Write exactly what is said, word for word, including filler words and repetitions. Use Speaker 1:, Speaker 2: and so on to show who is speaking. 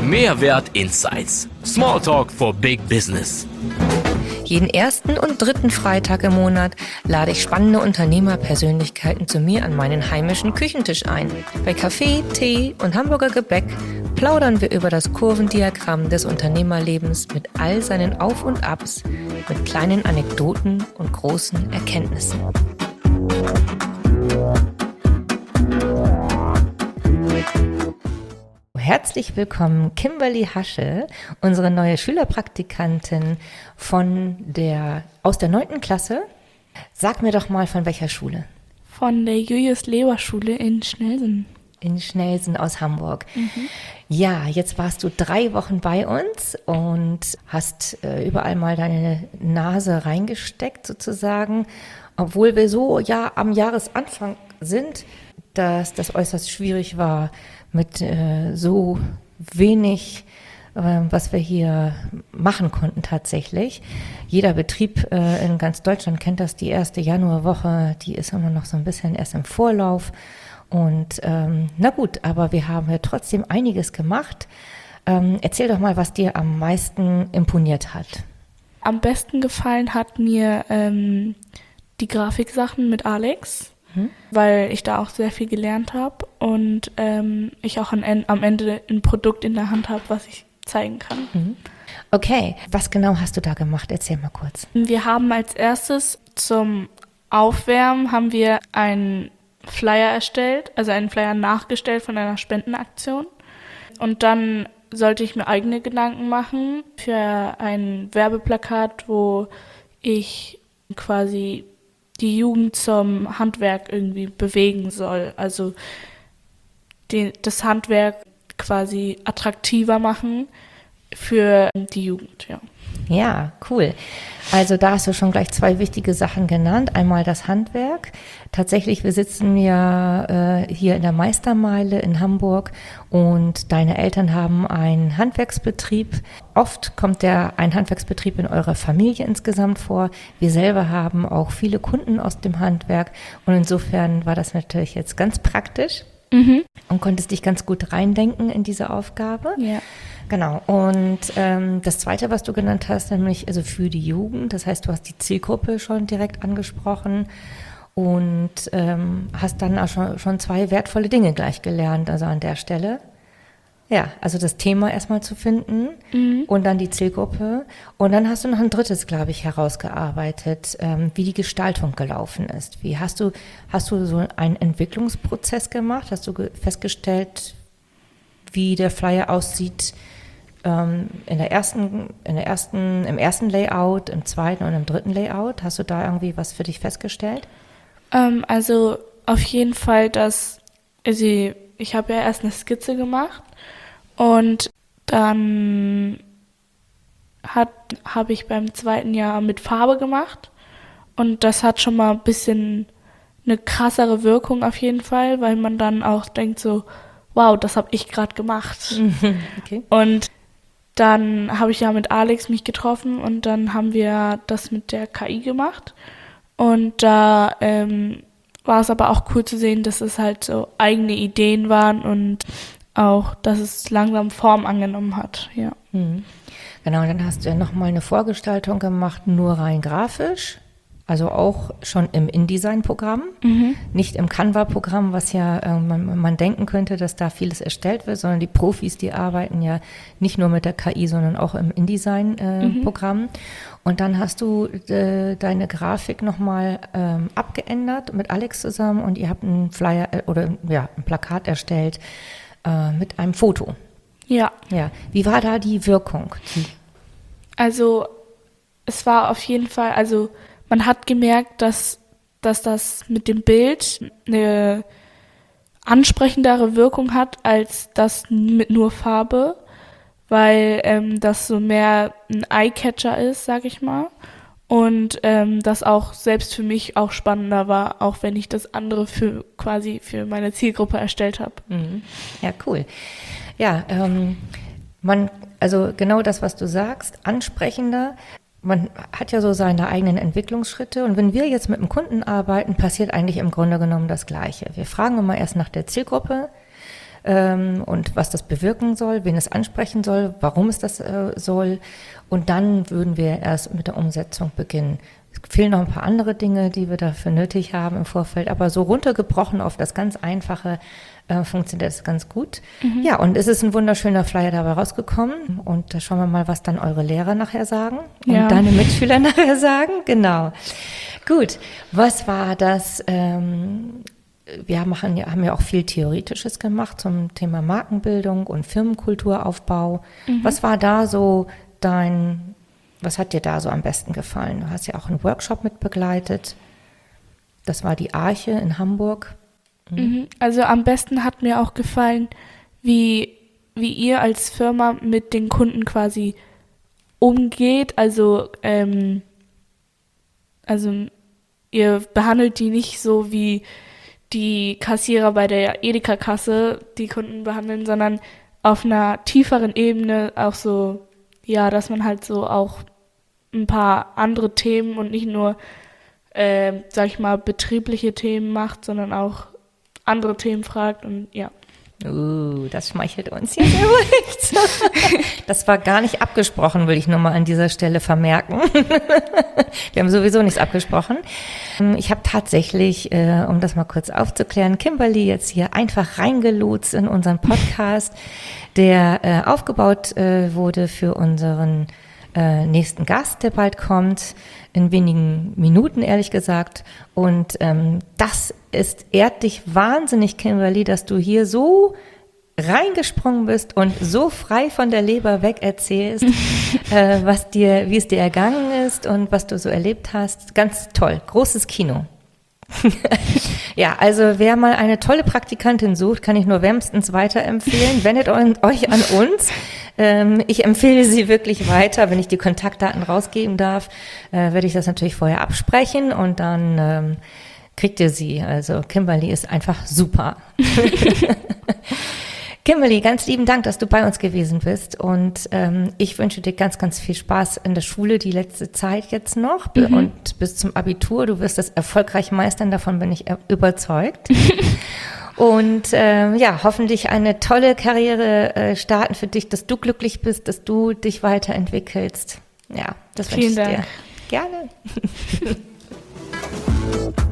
Speaker 1: Mehrwert Insights. Smalltalk for Big Business.
Speaker 2: Jeden ersten und dritten Freitag im Monat lade ich spannende Unternehmerpersönlichkeiten zu mir an meinen heimischen Küchentisch ein. Bei Kaffee, Tee und Hamburger Gebäck plaudern wir über das Kurvendiagramm des Unternehmerlebens mit all seinen Auf und Abs, mit kleinen Anekdoten und großen Erkenntnissen. Herzlich willkommen, Kimberly Hasche, unsere neue Schülerpraktikantin von der, aus der neunten Klasse. Sag mir doch mal, von welcher Schule?
Speaker 3: Von der Julius-Leber-Schule in Schnelsen.
Speaker 2: In Schnelsen aus Hamburg.
Speaker 3: Mhm.
Speaker 2: Ja, jetzt warst du drei Wochen bei uns und hast äh, überall mal deine Nase reingesteckt sozusagen, obwohl wir so ja am Jahresanfang sind, dass das äußerst schwierig war, mit äh, so wenig, äh, was wir hier machen konnten tatsächlich. Jeder Betrieb äh, in ganz Deutschland kennt das, die erste Januarwoche, die ist immer noch so ein bisschen erst im Vorlauf. Und ähm, na gut, aber wir haben ja trotzdem einiges gemacht. Ähm, erzähl doch mal, was dir am meisten imponiert hat.
Speaker 3: Am besten gefallen hat mir ähm, die Grafiksachen mit Alex. Weil ich da auch sehr viel gelernt habe und ähm, ich auch an, am Ende ein Produkt in der Hand habe, was ich zeigen kann.
Speaker 2: Okay, was genau hast du da gemacht? Erzähl mal kurz.
Speaker 3: Wir haben als erstes zum Aufwärmen haben wir einen Flyer erstellt, also einen Flyer nachgestellt von einer Spendenaktion. Und dann sollte ich mir eigene Gedanken machen für ein Werbeplakat, wo ich quasi die Jugend zum Handwerk irgendwie bewegen soll. Also die, das Handwerk quasi attraktiver machen für die Jugend, ja.
Speaker 2: Ja, cool. Also da hast du schon gleich zwei wichtige Sachen genannt. Einmal das Handwerk. Tatsächlich, wir sitzen ja äh, hier in der Meistermeile in Hamburg und deine Eltern haben einen Handwerksbetrieb. Oft kommt der ein Handwerksbetrieb in eurer Familie insgesamt vor. Wir selber haben auch viele Kunden aus dem Handwerk und insofern war das natürlich jetzt ganz praktisch mhm. und konntest dich ganz gut reindenken in diese Aufgabe.
Speaker 3: Ja.
Speaker 2: Genau. Und ähm, das Zweite, was du genannt hast, nämlich also für die Jugend, das heißt, du hast die Zielgruppe schon direkt angesprochen und ähm, hast dann auch schon, schon zwei wertvolle Dinge gleich gelernt, also an der Stelle. Ja, also das Thema erstmal zu finden mhm. und dann die Zielgruppe. Und dann hast du noch ein drittes, glaube ich, herausgearbeitet, ähm, wie die Gestaltung gelaufen ist. Wie hast du, hast du so einen Entwicklungsprozess gemacht? Hast du ge- festgestellt, wie der Flyer aussieht, in der ersten, in der ersten, im ersten Layout, im zweiten und im dritten Layout? Hast du da irgendwie was für dich festgestellt?
Speaker 3: Ähm, also auf jeden Fall, dass, also ich habe ja erst eine Skizze gemacht und dann hat habe ich beim zweiten Jahr mit Farbe gemacht und das hat schon mal ein bisschen eine krassere Wirkung auf jeden Fall, weil man dann auch denkt so, wow, das habe ich gerade gemacht.
Speaker 2: Okay.
Speaker 3: Und dann habe ich ja mit Alex mich getroffen und dann haben wir das mit der K I gemacht. Und da ähm, war es aber auch cool zu sehen, dass es halt so eigene Ideen waren und auch, dass es langsam Form angenommen hat. Ja.
Speaker 2: Mhm. Genau, dann hast du ja nochmal eine Vorgestaltung gemacht, nur rein grafisch. Also auch schon im InDesign-Programm, mhm. nicht im Canva-Programm, was ja äh, man, man denken könnte, dass da vieles erstellt wird, sondern die Profis, die arbeiten ja nicht nur mit der K I, sondern auch im InDesign-Programm. Äh, mhm. Und dann hast du äh, deine Grafik nochmal ähm, abgeändert mit Alex zusammen und ihr habt einen Flyer äh, oder ja, ein Plakat erstellt äh, mit einem Foto.
Speaker 3: Ja.
Speaker 2: Ja. Wie war da die Wirkung? Die
Speaker 3: also es war auf jeden Fall, also man hat gemerkt, dass, dass das mit dem Bild eine ansprechendere Wirkung hat als das mit nur Farbe, weil ähm, das so mehr ein Eye-Catcher ist, sag ich mal. Und ähm, das auch selbst für mich auch spannender war, auch wenn ich das andere für quasi für meine Zielgruppe erstellt habe.
Speaker 2: Mhm. Ja, cool. Ja, ähm, man, also genau das, was du sagst, ansprechender. Man hat ja so seine eigenen Entwicklungsschritte und wenn wir jetzt mit einem Kunden arbeiten, passiert eigentlich im Grunde genommen das Gleiche. Wir fragen immer erst nach der Zielgruppe, ähm, und was das bewirken soll, wen es ansprechen soll, warum es das äh, soll. Und dann würden wir erst mit der Umsetzung beginnen. Es fehlen noch ein paar andere Dinge, die wir dafür nötig haben im Vorfeld, aber so runtergebrochen auf das ganz Einfache äh, funktioniert das ganz gut. Mhm. Ja, und es ist ein wunderschöner Flyer dabei rausgekommen und da schauen wir mal, was dann eure Lehrer nachher sagen und
Speaker 3: ja.
Speaker 2: deine Mitschüler nachher sagen. Genau. Gut, was war das? Ähm, wir machen ja, haben ja auch viel Theoretisches gemacht zum Thema Markenbildung und Firmenkulturaufbau. Mhm. Was war da so dein... Was hat dir da so am besten gefallen? Du hast ja auch einen Workshop mit begleitet. Das war die Arche in Hamburg.
Speaker 3: Mhm. Also am besten hat mir auch gefallen, wie, wie ihr als Firma mit den Kunden quasi umgeht. Also, ähm, also ihr behandelt die nicht so wie die Kassierer bei der Edeka-Kasse die Kunden behandeln, sondern auf einer tieferen Ebene auch so, ja, dass man halt so auch ein paar andere Themen und nicht nur, äh, sag ich mal, betriebliche Themen macht, sondern auch andere Themen fragt und ja.
Speaker 2: Uh, das schmeichelt uns jetzt übrigens. Das war gar nicht abgesprochen, will ich nur mal an dieser Stelle vermerken. Wir haben sowieso nichts abgesprochen. Ich habe tatsächlich, äh, um das mal kurz aufzuklären, Kimberly jetzt hier einfach reingelotst in unseren Podcast, der äh, aufgebaut äh, wurde für unseren äh, nächsten Gast, der bald kommt, in wenigen Minuten, ehrlich gesagt. Und ähm, das ist, ehrt dich wahnsinnig, Kimberly, dass du hier so reingesprungen bist und so frei von der Leber weg erzählst, äh, was dir, wie es dir ergangen ist und was du so erlebt hast. Ganz toll, großes Kino. Ja, also wer mal eine tolle Praktikantin sucht, kann ich nur wärmstens weiterempfehlen. Wendet euch an uns. Ähm, ich empfehle sie wirklich weiter. Wenn ich die Kontaktdaten rausgeben darf, äh, werde ich das natürlich vorher absprechen und dann ähm, kriegt ihr sie. Also Kimberly ist einfach super. Kimberly, ganz lieben Dank, dass du bei uns gewesen bist und ähm, ich wünsche dir ganz, ganz viel Spaß in der Schule die letzte Zeit jetzt noch mhm. und bis zum Abitur. Du wirst das erfolgreich meistern, davon bin ich überzeugt. Und ähm, ja, hoffentlich eine tolle Karriere äh, starten für dich, dass du glücklich bist, dass du dich weiterentwickelst. Ja, das wünsche ich dir. Gerne.